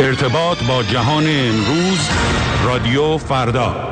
ارتباط با جهان امروز، رادیو فردا.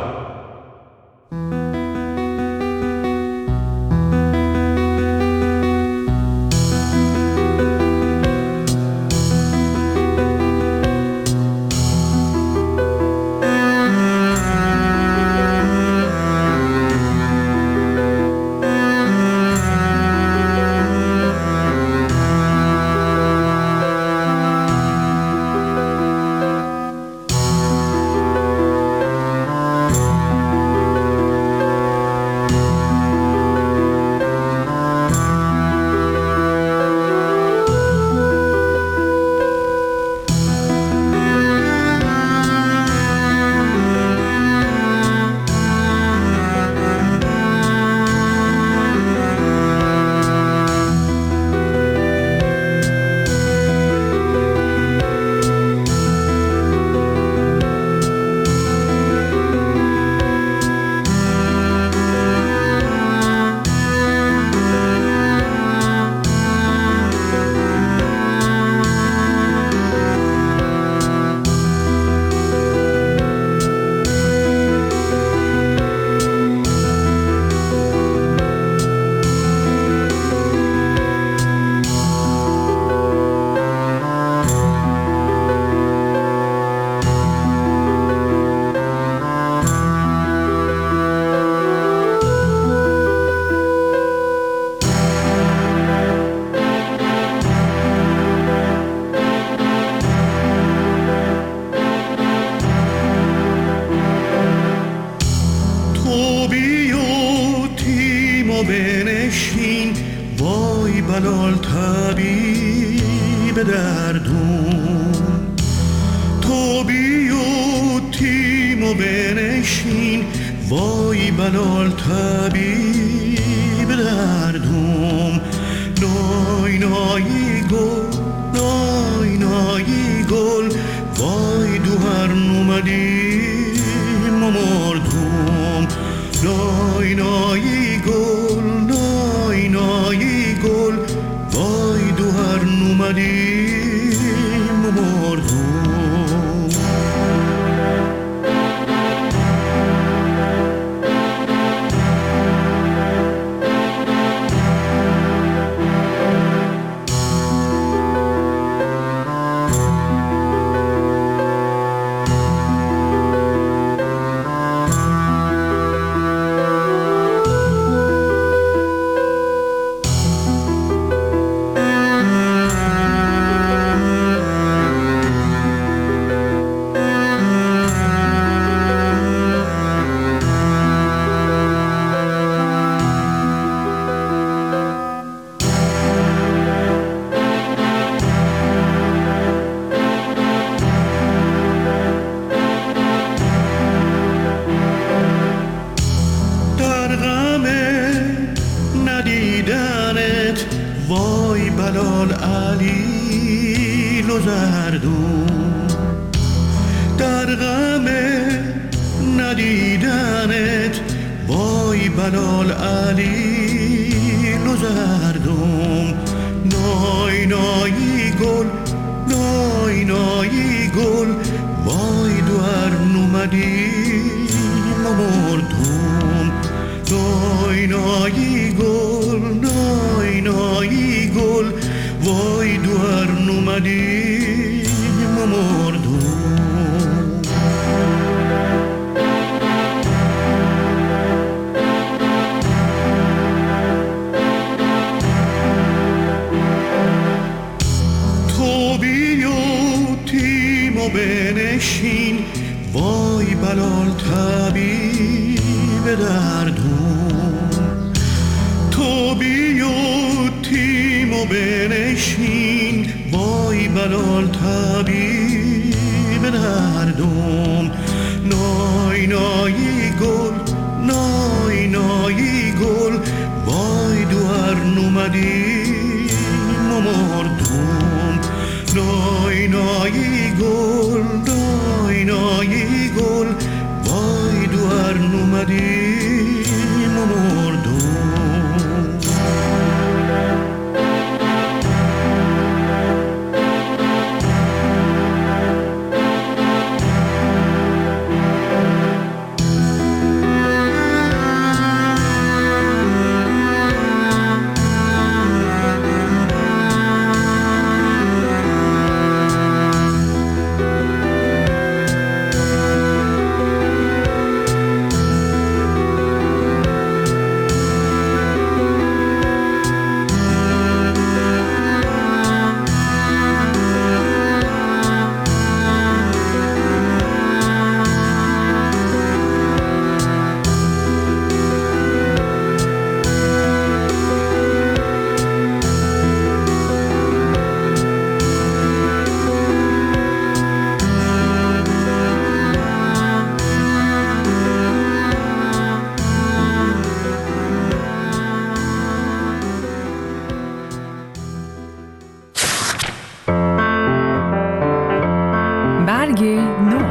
برگ نو.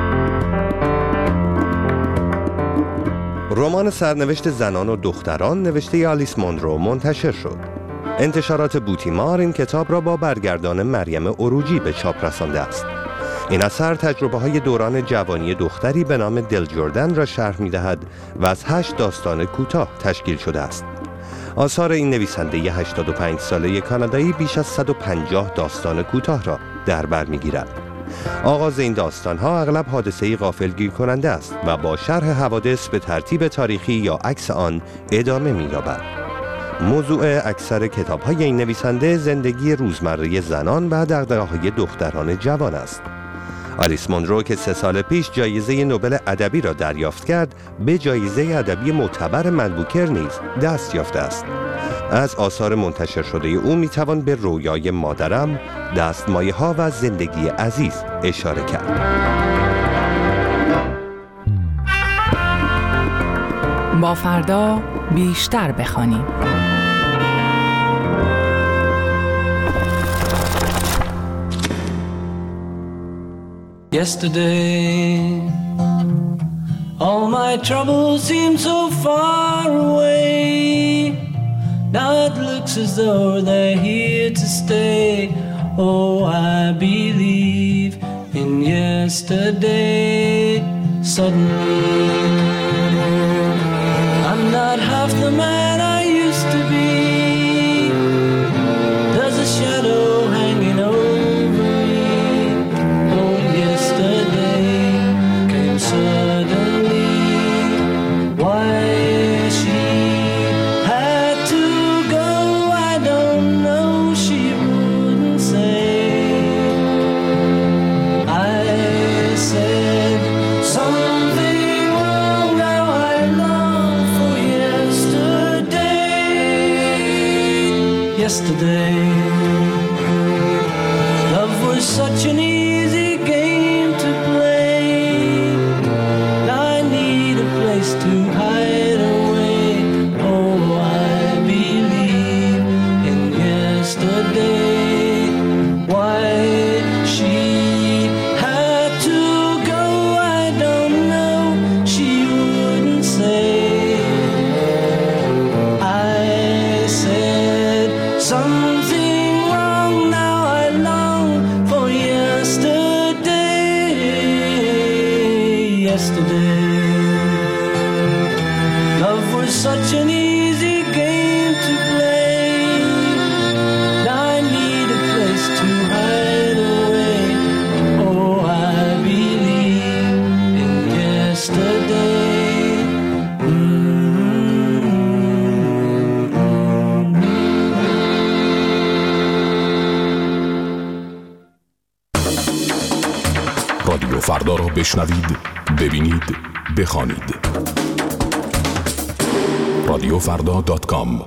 رمان سرنوشت زنان و دختران نوشته آلیس مونرو منتشر شد. انتشارات بوتیمار این کتاب را با برگردان مریم عروجی به چاپ رسانده است. این اثر تجربه‌های دوران جوانی دختری به نام دل جردن را شرح می‌دهد و از 8 داستان کوتاه تشکیل شده است. آثار این نویسنده 85 ساله کانادایی بیش از 150 داستان کوتاه را در بر می‌گیرد. آغاز این داستان‌ها اغلب حادثه‌ای غافلگیر کننده است و با شرح حوادث به ترتیب تاریخی یا عکس آن ادامه می‌یابد. موضوع اکثر کتاب‌های این نویسنده زندگی روزمره زنان و دغدغه‌های دختران جوان است. آلیس مونرو که 3 سال پیش جایزه نوبل ادبی را دریافت کرد، به جایزه ادبی معتبر من بوکر نیز دست یافته است. از آثار منتشر شده او میتوان به رویای مادرم، دستمایه‌ها و زندگی عزیز اشاره کرد. با فردا بیشتر بخوانیم. Yesterday, all my troubles seem so far away. Now it looks as though they're here to stay. Oh, I believe in yesterday. Suddenly, I'm not half the man I used to be. There's a shadow hanging over me. Oh, yesterday came suddenly. Why she had to go, I don't know. She wouldn't say. I said something wrong. Now I long for yesterday. Yesterday, love was such an easy game to play. Now I need a place to hide away. Oh, I believe in yesterday. Why she had to go, I don't know. She wouldn't say. I said something wrong. Now I long for yesterday. Yesterday, love was such an easy game to play. Now I need a place to hide away. Oh, I believe in yesterday. رادیو فردا را بشنوید، ببینید، بخوانید. رادیوفردا.com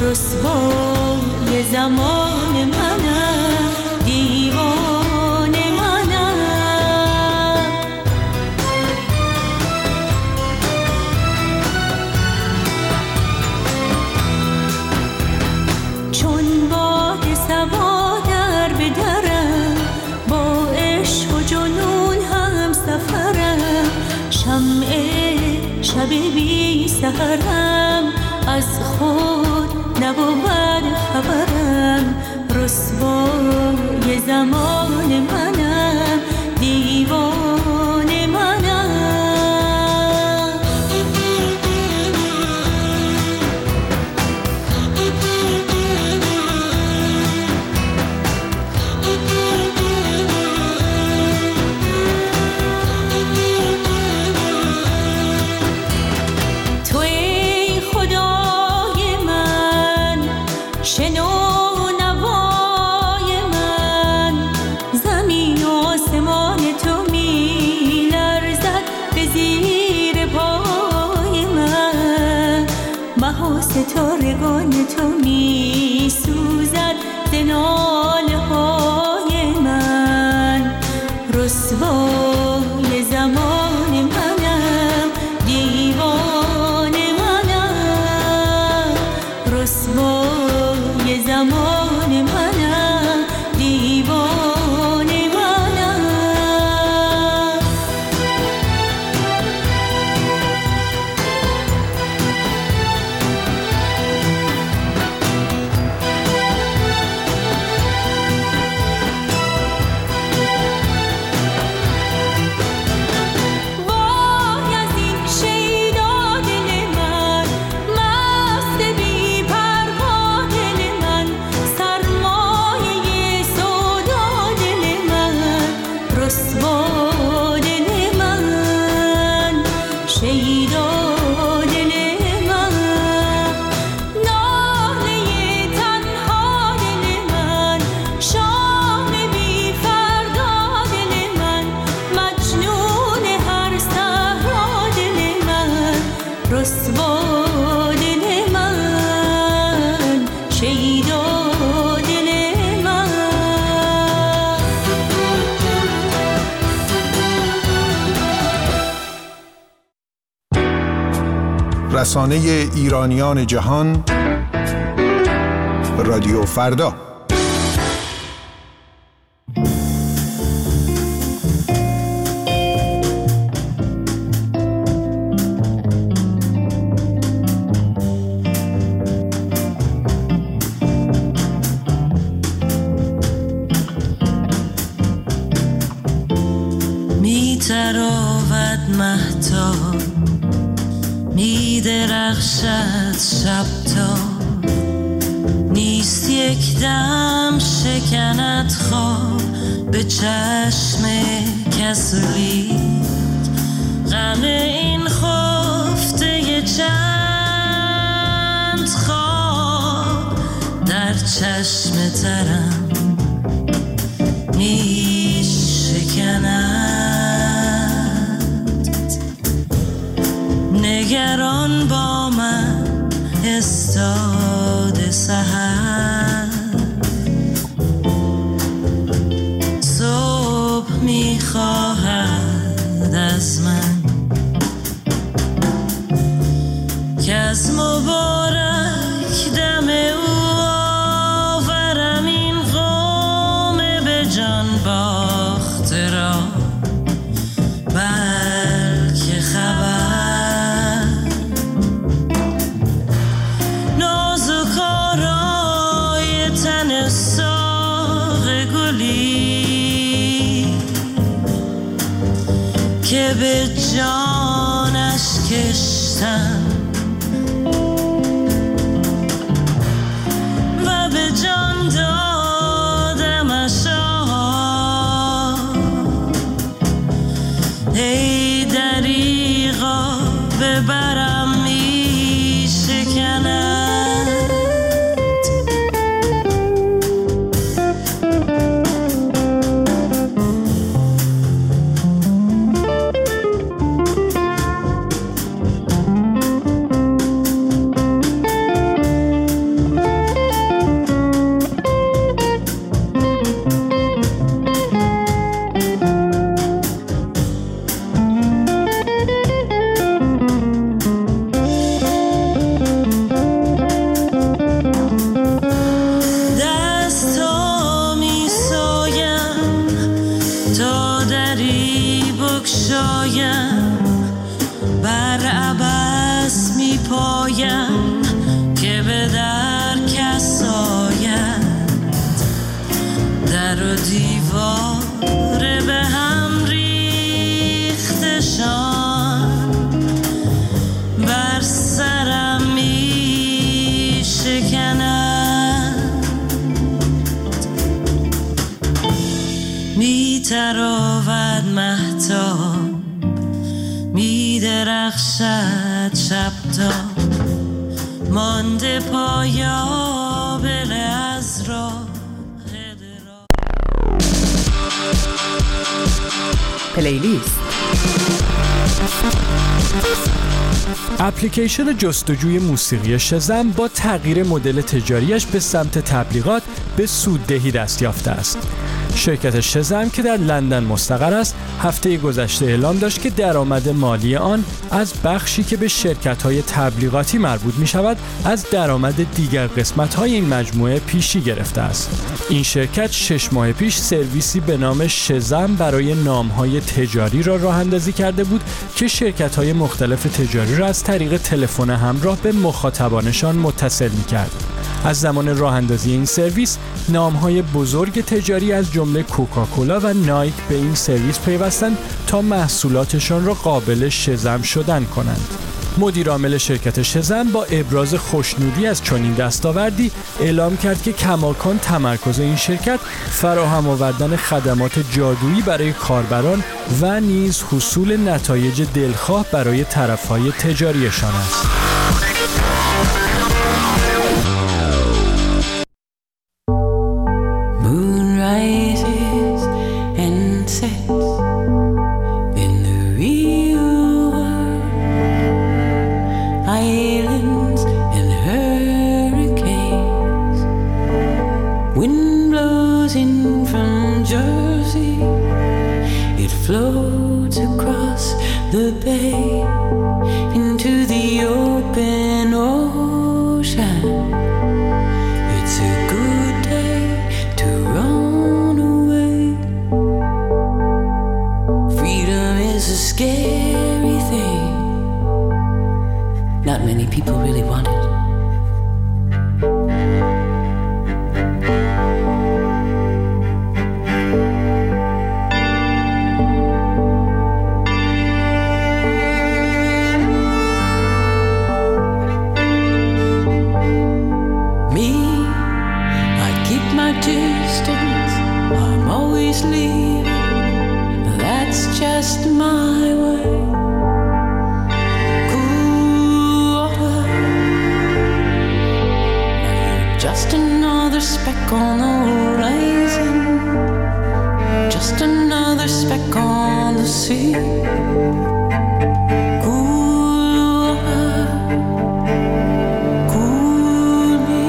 رسوای زمان منم، دیوانه منم. چون باد صبا در بدرم، با عشق و جنون هم سفرم، شمع شب بی سحرم، از خود نبود خبرم. رسوای زمان منم، دیوانه منم. ستارگان تو می سوزد ز ناله های من. رسوای زمان منم، دیوانه منم. رسوای زمان منم، دیوانه منم. رسانه ایرانیان جهان، رادیو فردا. می تراود مهتاب، می درخشد شب تا، نیست یک دم شکند خواب به چشم کسلی. غم این خفته چند خواب در چشم ترم می شکند. نگران با من استاد سحر، صبح می‌خواهد از من که از مبارک دم او آورم این قوم به جان باخته را. بلکه خبر نازکارای تن ساق گلی که به جانش کشتم و به جان دادمش. ای دریغا ببرم می شکند. شکند می تراود مهتاب می درخشد شب تا مانده پایابل از راه پلیلیست. اپلیکیشن جستجوی موسیقی شزم با تغییر مدل تجاریش به سمت تبلیغات به سوددهی دست یافته است. شرکت شزم که در لندن مستقر است، هفته گذشته اعلام داشت که درآمد مالی آن از بخشی که به شرکت‌های تبلیغاتی مربوط می‌شود، از درآمد دیگر قسمت‌های این مجموعه پیشی گرفته است. این شرکت 6 ماه پیش سرویسی به نام شزم برای نام‌های تجاری را راه‌اندازی کرده بود که شرکت‌های مختلف تجاری را از طریق تلفن همراه به مخاطبانشان متصل می‌کرد. از زمان راه‌اندازی این سرویس، نام‌های بزرگ تجاری از جمله کوکاکولا و نایک به این سرویس پیوستند تا محصولاتشان را قابل شزم شدن کنند. مدیر عامل شرکت شزم با ابراز خوشنودی از چنین دستاوردی اعلام کرد که کماکان تمرکز این شرکت فراهم آوردن خدمات جادویی برای کاربران و نیز حصول نتایج دلخواه برای طرف‌های تجاریشان است. Floats across the bay into the open ocean. It's a good day to run away. Freedom is a scary thing. Not many people really want it. On the horizon, just another speck on the sea. Cool water, cool me.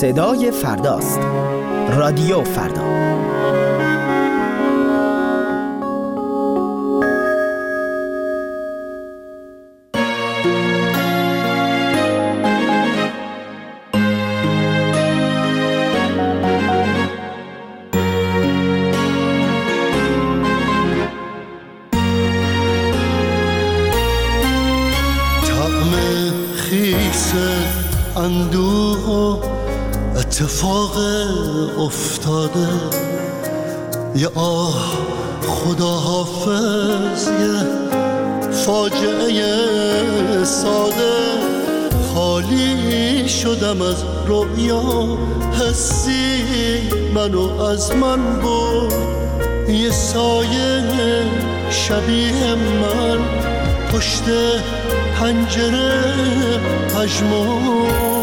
صدای فرداست. رادیو فردا. اندوه و اتفاق افتاده، یه آه خدا حافظ، یه فاجعه ساده. خالی شدم از رویا، حسی منو از من برد. یه سایه شبیه من پشت پنجره پژمرد.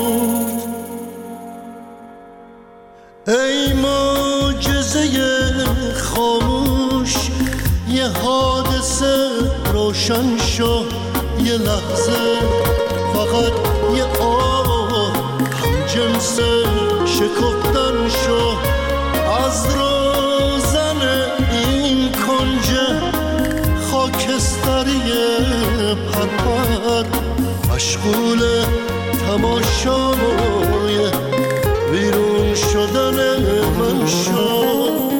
ای معجزه خاموش، یه حادثه روشن شو. یه لحظه فقط یه آه همجنس شکفتن شو. از روزن این کنج خاکستری پرپر، مشغول تماشای بیرون شدن من شو.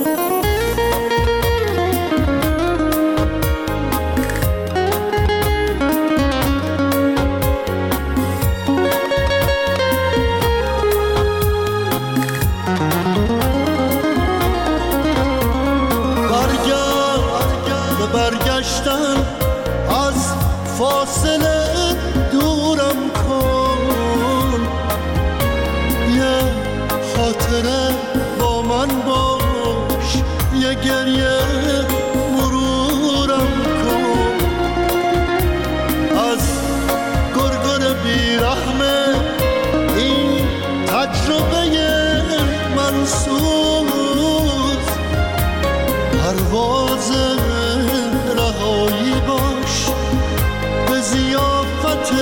برگشتن از فاصله دورم کن. یه خاطره با من باش، یه گریه مرورم کن. از گرگر بیرحمه این تجربه منسوز، پرواز رهایی باش به ضیافت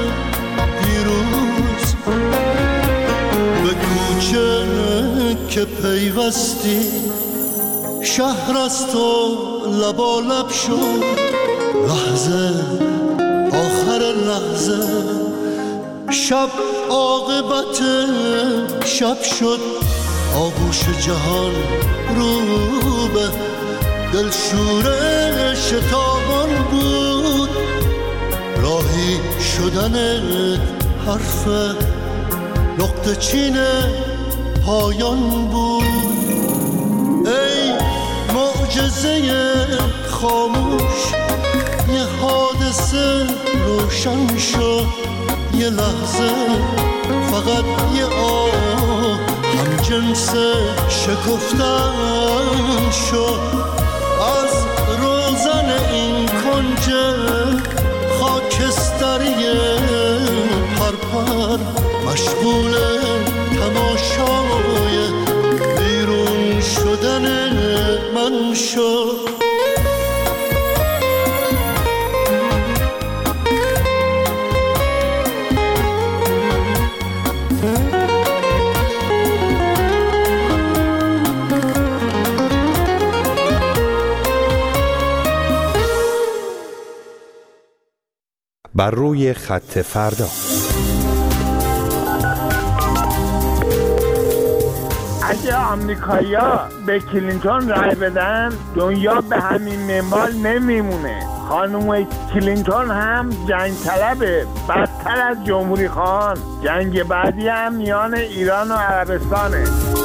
پیروز. به کوچه که پیوستی شهر از تو لبالب شد. لحظه آخر لحظه شب عاقبت شب شد. آغوش جهان رو به دلشوره شتابان بود. راهی شدنت حرف نقطه چین پایان بود. ای معجزه خاموش، یه حادثه روشن شد. یه لحظه فقط یه آه همجنس شکفتن شد. از روزن این کنج خاکستری پرپر، مشغول تماشای بیرون شدن من شد. بر روی خط فردا. اگه آمریکایی‌ها به کلینتون رای بدن، دنیا به همین منوال نمیمونه. خانم کلینتون هم جنگ طلبه، بدتر از جمهوری خان. جنگ بعدی هم میان ایران و عربستانه.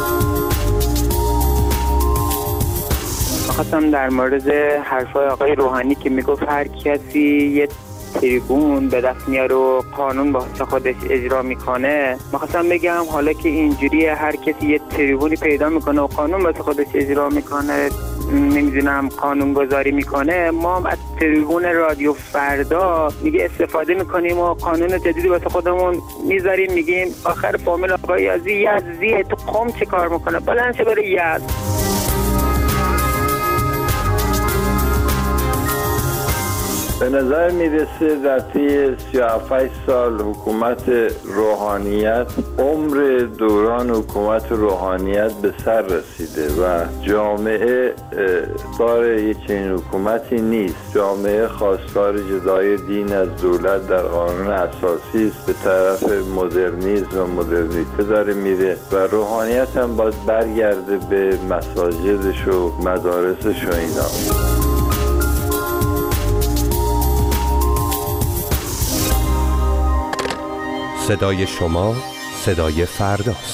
خواستم در مورد حرفای آقای روحانی که میگفت هر کسی یه تریبون به دست میاره و قانون واسه خودش اجرا میکنه. میخواستم بگم حالا که اینجوریه، هر کسی یه تریبونی پیدا میکنه و قانون واسه خودش اجرا میکنه، نمیدونم قانون گذاری میکنه، ما هم از تریبون رادیو فردا میگه استفاده میکنیم و قانون جدیدی واسه خودمون میذاریم. میگیم آخر فامیل آقای یزدی تو قم چه کار میکنه، بلند شه بره یزد. به نظر میرسه در طی 37 سال حکومت روحانیت، عمر دوران حکومت روحانیت به سر رسیده و جامعه دار یک چنین حکومتی نیست. جامعه خواستار جدای دین از دولت در قانون اساسی است، به طرف مدرنیسم و مدرنیته داره میره و روحانیت هم باید برگرده به مساجدش و مدارسش و اینا. صدای شما صدای فرداست.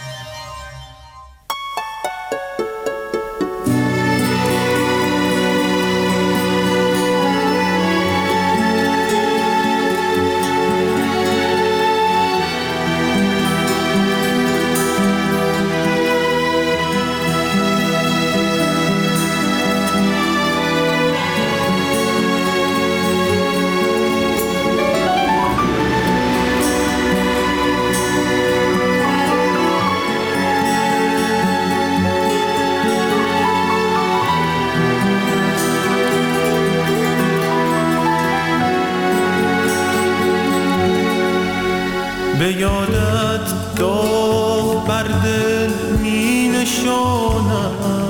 به یادت داغ بر دل می نشانم،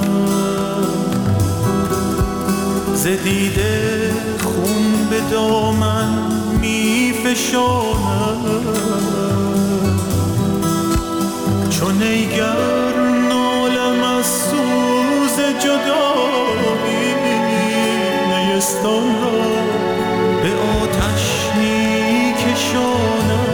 ز دیده خون به دامن می فشانم، چون ایگر نالم از سوز جدایی، نیستان را به آتش می کشانم،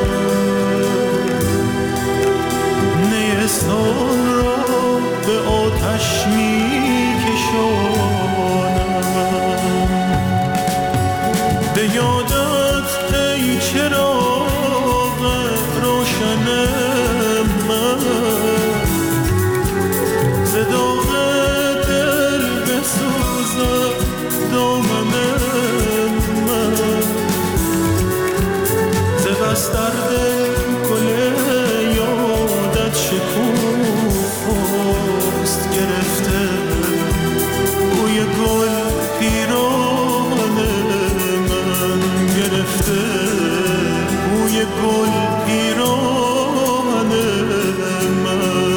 نیستان را به آتش می کشانم. به یادت ای چراغ روشن من، ز داغ دل بسوزد دامن من، ز بستر گل یادت شکوفاست گرفته، بوی گل پیران من گرفته، بوی گل پیران من.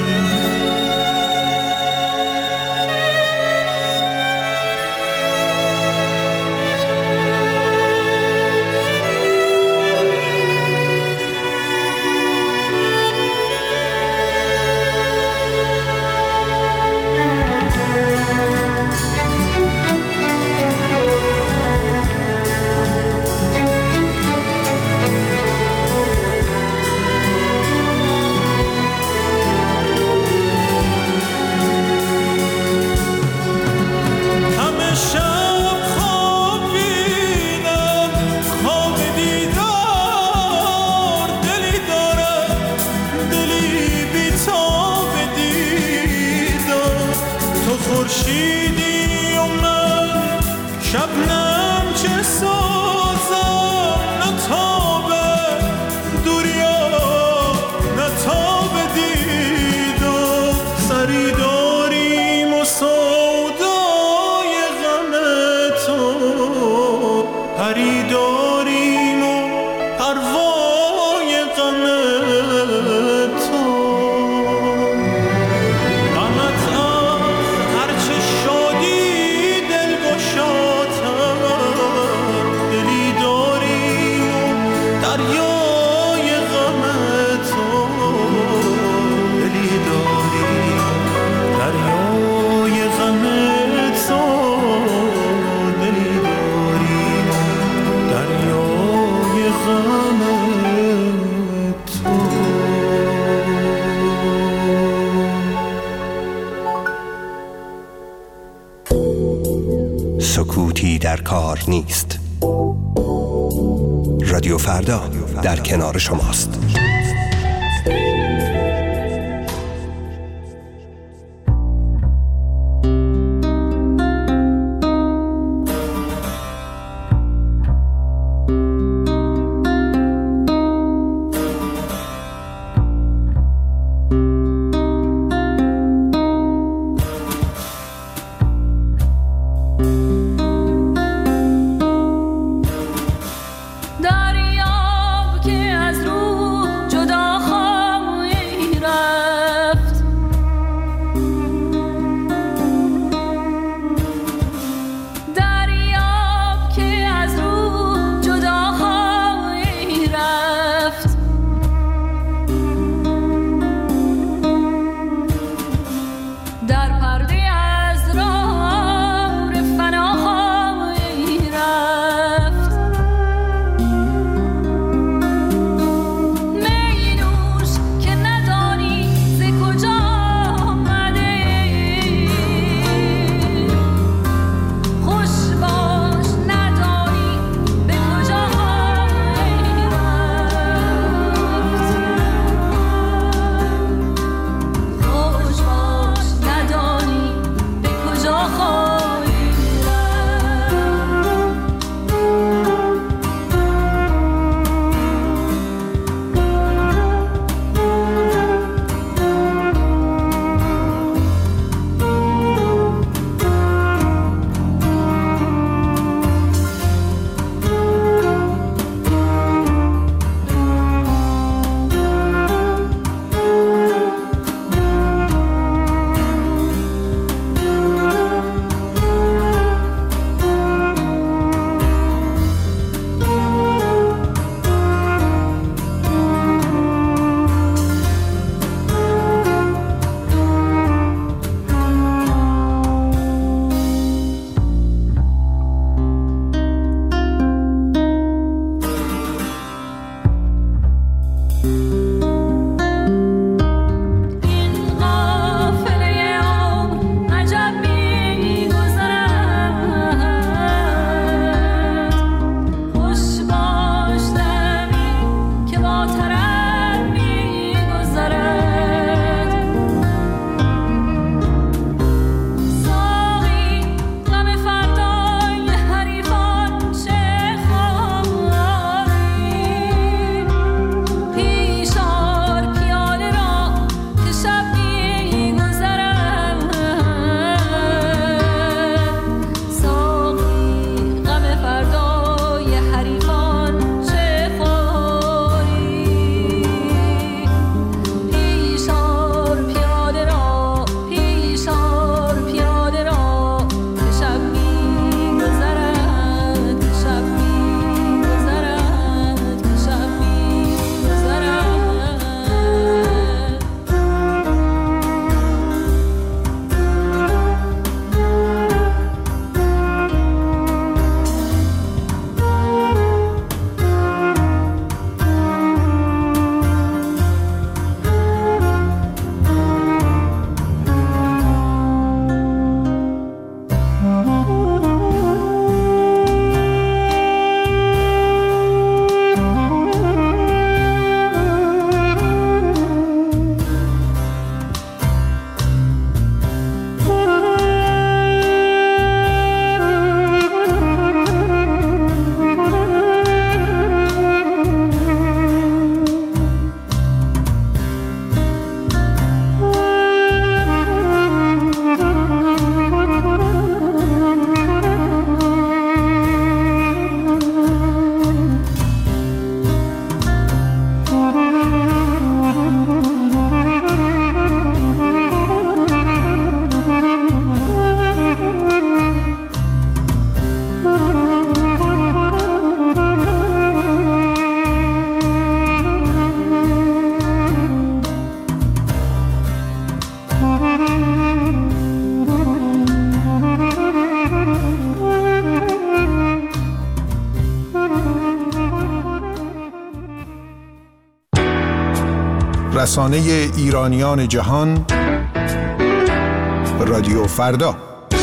خورشیدی و من شبنم چه سازم، نتابه دوریا نتابه دیدم، سری داریم و سودای غم تو، پری داریم و پروای غم تو. سکوتی در کار نیست. رادیو فردا در کنار شماست. رسانه ایرانیان جهان، رادیو فردا.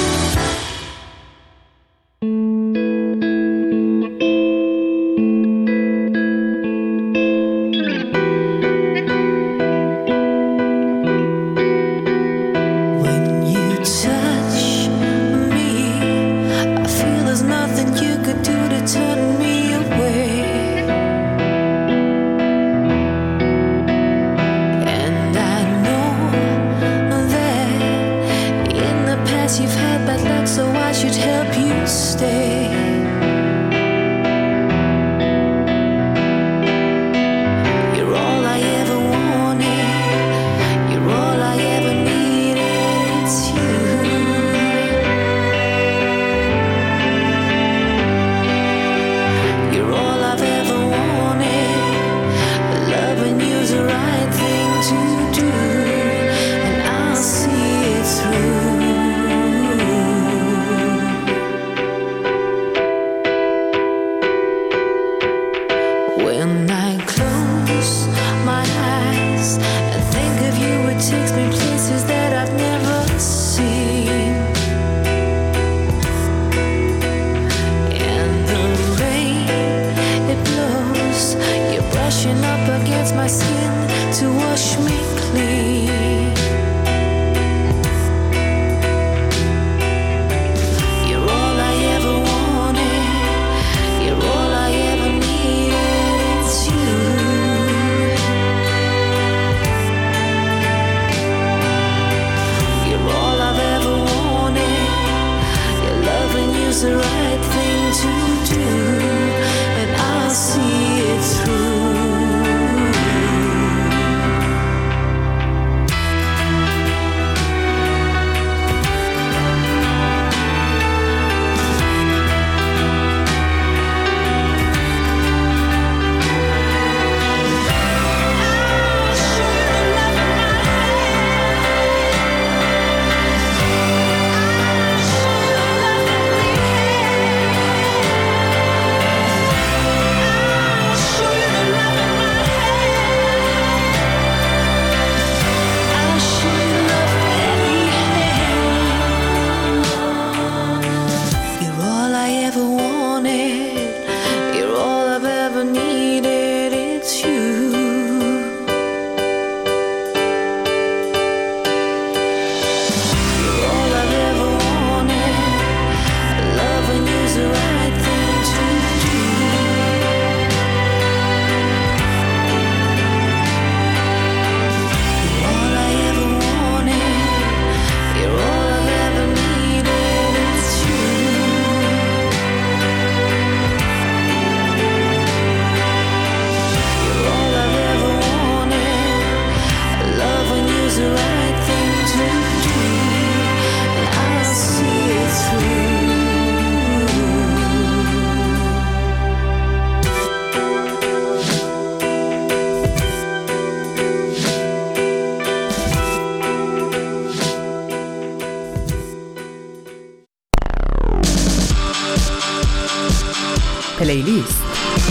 پلیلیست.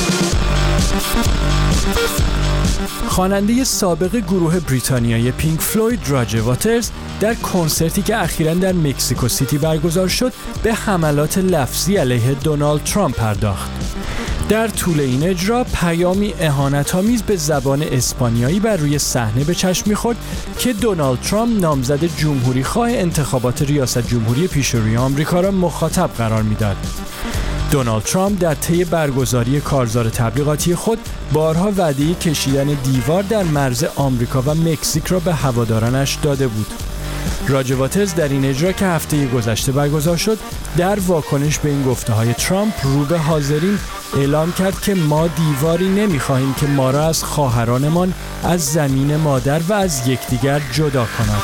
خواننده سابق گروه بریتانیایی پینک فلوید راجر واترز در کنسرتی که اخیراً در مکزیکو سیتی برگزار شد به حملات لفظی علیه دونالد ترامپ پرداخت. در طول این اجرا پیامی اهانت‌آمیز به زبان اسپانیایی بر روی صحنه به چشم می‌خورد که دونالد ترامپ نامزد جمهوری‌خواه انتخابات ریاست جمهوری پیشروی آمریکا را مخاطب قرار می‌داد. دونالد ترامپ در طی برگزاری کارزار تبلیغاتی خود بارها وعده کشیدن دیوار در مرز آمریکا و مکزیک را به هوادارانش داده بود. راجر واترز در این اجرا که هفته گذشته برگزار شد در واکنش به این گفته‌های ترامپ رو به حاضرین اعلام کرد که ما دیواری نمی‌خواهیم که ما را از خواهرانمان از زمین مادر و از یکدیگر جدا کند.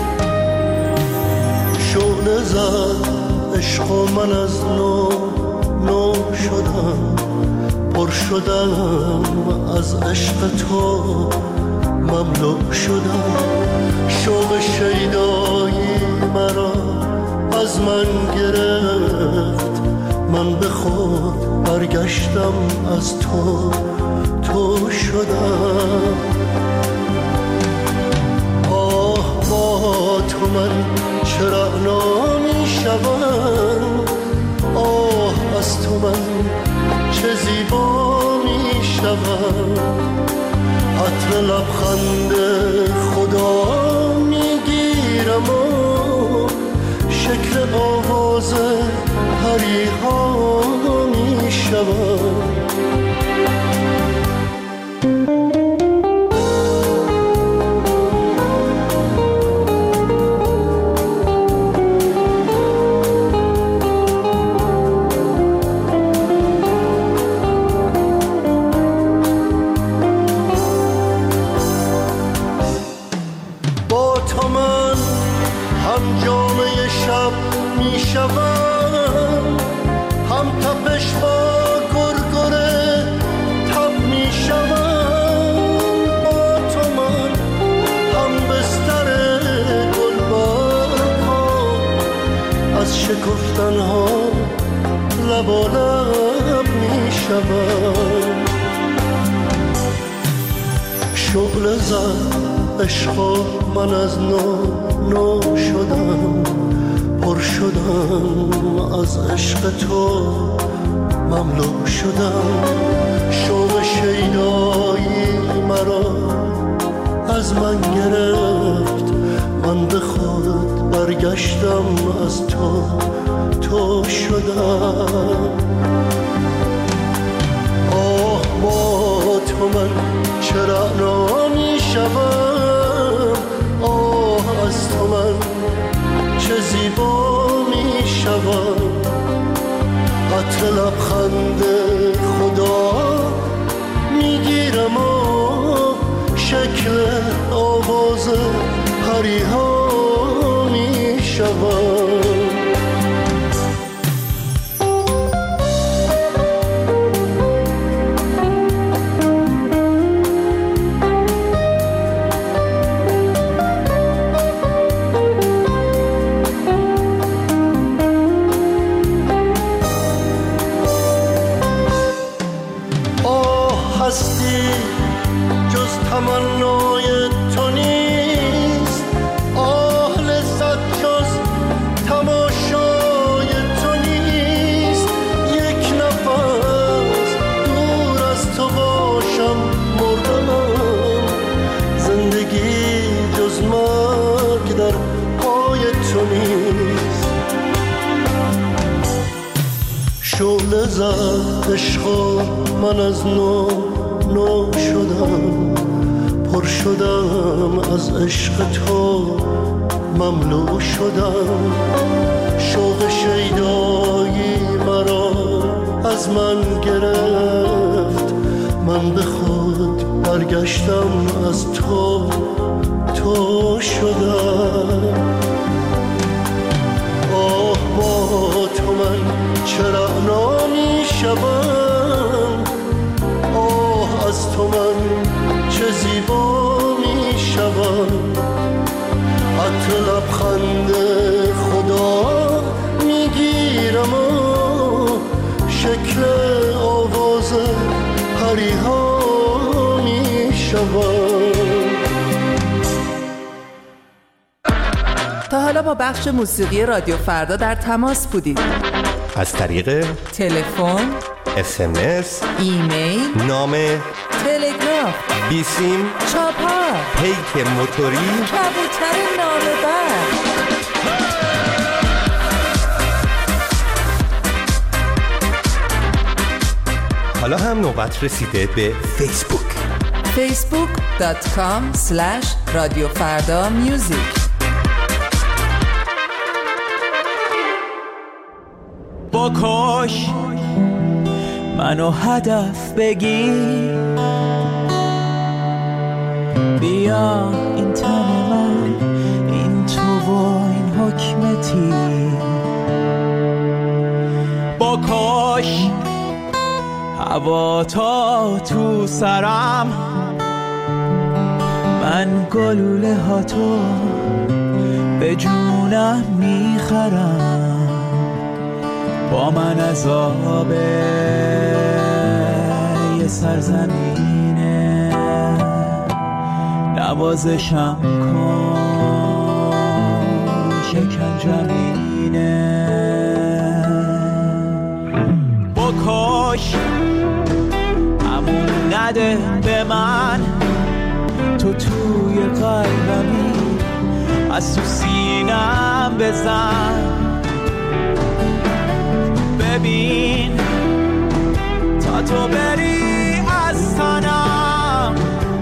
عشق و من از نو نو شدم، پر شدم از عشق تو، مملو شدم. شوق شیدایی مرا از من گرفت، من به خود برگشتم از تو، تو شدم. آه با تو من چرا نمی شدم، آه از تو من چه زیبا می شدم. عطر لبخند خدا می گیرم و شکل آواز پریها می شدم. هم تپش با گرگره تب می شوم. با تو من هم بستر گلبرگ ها، از شکفتن ها لب و لب می شوم. شعله زد عشق من از نو شدم، پر شدم از عشق تو، مملو شدم. شوق شیدایی مرا از من گرفت، من به خود برگشتم از تو، تو شدم. آه با تو من چرا نمی شدم، آه از تو من چه زیبا می شدم. عطر لبخند خدا می گیرم و شکل آواز پریها می شدم. تمنای تو نیست، آه لذت جز تماشای تو نیست. یک نفس دور از تو باشم مردم، زندگی جز مرگ در پای تو نیست. شعله زد عشق من از نو شدم، پر شدم از عشق تو، مملو شدم. شوق شیدایی مرا از من گرفت، من به خود برگشتم از تو، تو شدم. آه با تو من چرا نمی شدم، آه از تو من چه زیبا می شدم. عطر لبخند خدا می گیرم و شکل آواز پریها می شدم. تا حالا با بخش موسیقی رادیو فردا در تماس بودید؟ از طریق تلفن، SMS، ایمیل، نامه، تلگراف، بیسیم، چاپار، پیک موتوری، کبوتر نامه‌بر. حالا هم نوبت رسیده به فیسبوک. facebook.com/radiofardamusic. با کاش منو هدف بگیر، بیا این تن من، این تو و این حکمتی. با کاش کاش هوا تا تو سرم، من گلوله ها تو به جونم میخرم، با من عذاب یه سرزمینه، نوازشم کن شکنجمینه. بکش همون نده به من، تو توی قلبمی از تو سینم بزن، ببین تا تو بری از تنم،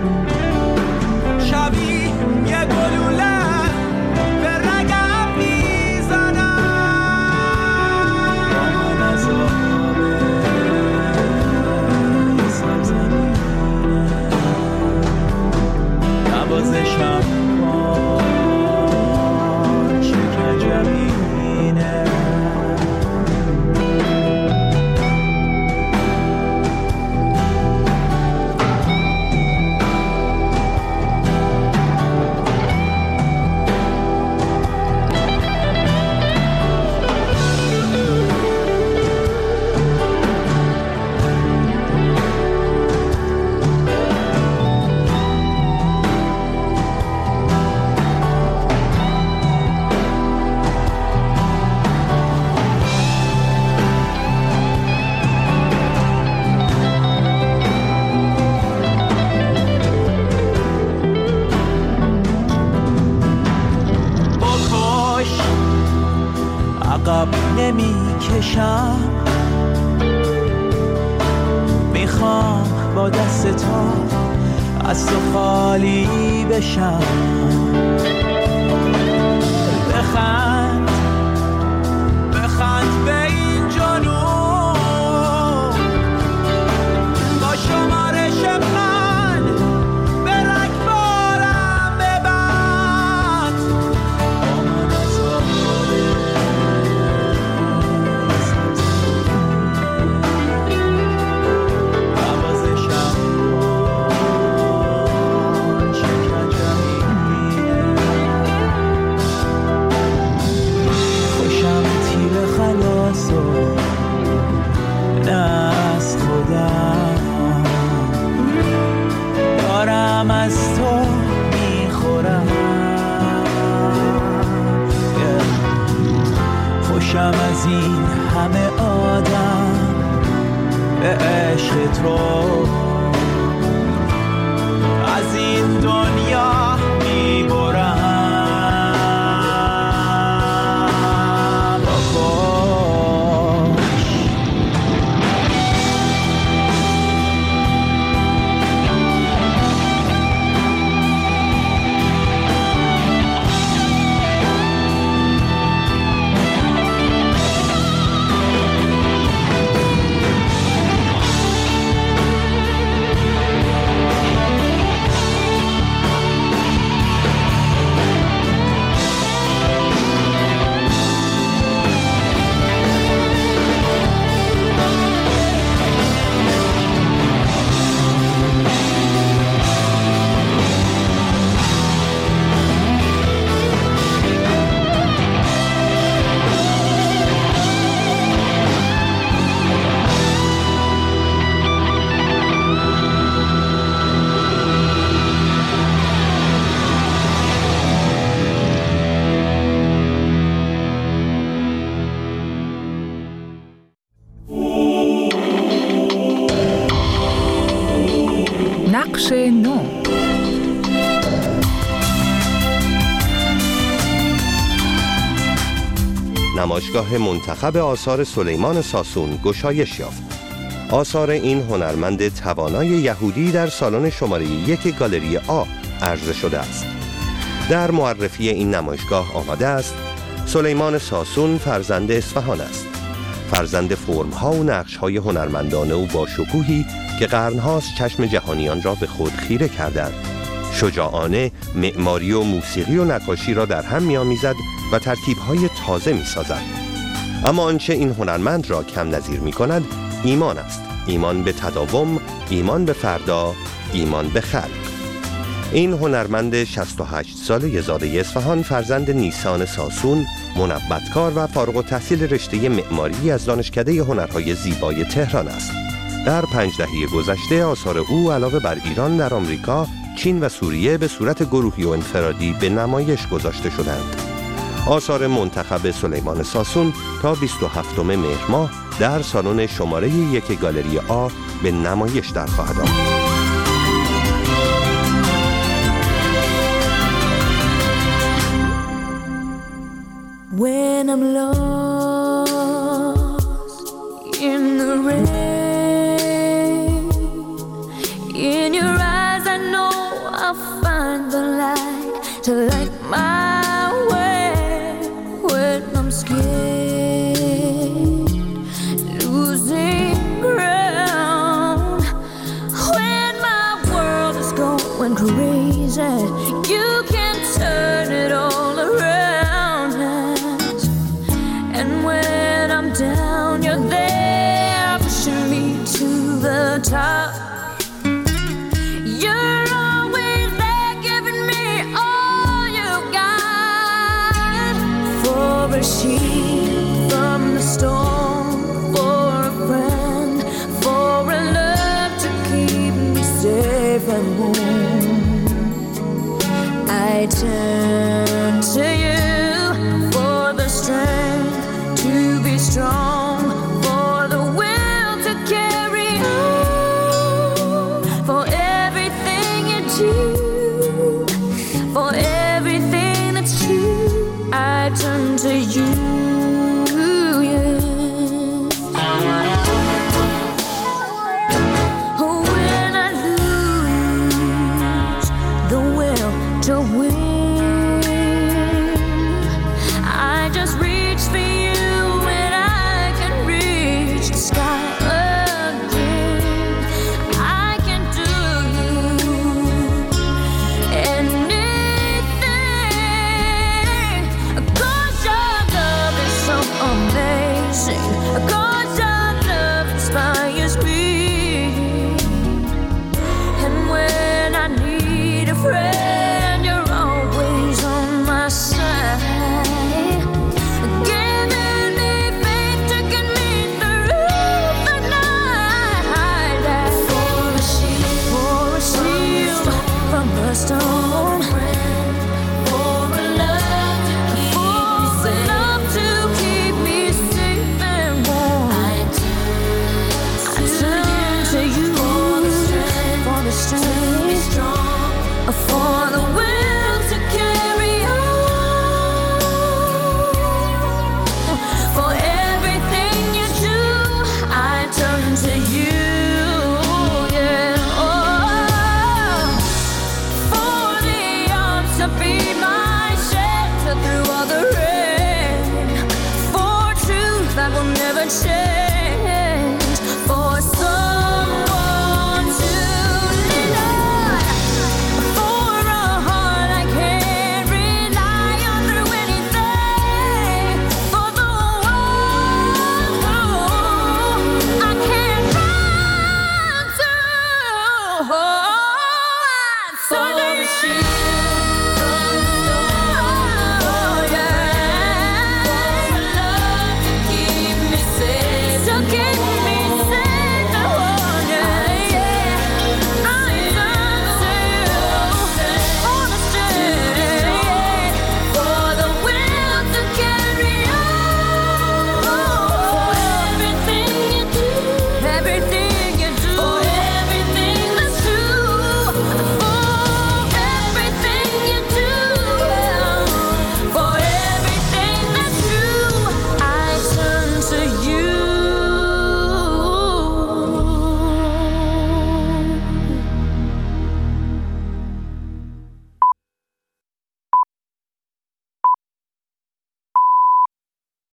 شبیه یه گلوله به رگم میزنم، با من عذابه یه سرزمینه، نوازشم کن شکنجمینه. عقب نمی کشم، میخوام با دست تو از تو خالی بشم، بخند بخند به این جنون، با شمارش من به رگبارم ببند، با من عذابه نوازشم کن شکنجمینه. خوشم تیر خلاصو نه از خودم، دارم از تو میخورم، خوشم از این همه آدم به عشق تو، از این دنیا میبرم. نقش نو. نمایشگاه منتخب آثار سلیمان ساسون گشایش یافت. آثار این هنرمند توانای یهودی در سالن شماره 1 گالری آ عرضه شده است. در معرفی این نمایشگاه آمده است: سلیمان ساسون فرزند اصفهان است. فرزند فرم‌ها و نقش‌های هنرمندانه او با شکوهی که قرن‌هاست چشم جهانیان را به خود خیره کردند. شجاعانه معماری و موسیقی و نقاشی را در هم می‌آمیزد و ترکیب‌های تازه می‌سازد. اما آنچه این هنرمند را کم نظیر می کند ایمان است. ایمان به تداوم، ایمان به فردا، ایمان به خلق. این هنرمند 68 ساله زاده اصفهان فرزند نیسان ساسون، منبتکار و فارغ التحصیل رشته معماری از دانشکده هنرهای زیبای تهران است. در 5 دهه گذشته آثار او علاوه بر ایران در آمریکا، چین و سوریه به صورت گروهی و انفرادی به نمایش گذاشته شدند. آثار منتخب سلیمان ساسون تا 27 مهر ماه در سالن شماره 1 گالری آ به نمایش در خواهد آمد. When I'm lost in the rain, in your eyes I know I'll find the light to light my way. When I'm scared, losing ground, when my world is going crazy, you can turn it all around. And when I'm down, you're there pushing me to the top. You're always there giving me all you got. For a sheep from the storm, for a friend, for a love to keep me safe and warm, I turn to you for the strength to be strong, for the will to carry on, for everything you do, for everything that's true, I turn to you. When I lose the will to win, I just reach for you and I can reach the sky again. I can do anything, 'cause your love is so amazing, 'cause your love inspires me. And when I need a friend, you're always on my side, giving me faith to get me through the night. For a shield from the storm, for a love to keep me safe and warm, I turn to you for the strength, for the will to carry on, for everything you do, I turn to you, yeah. Oh, for the arms to be my shelter through all the rain, for truth that will never change.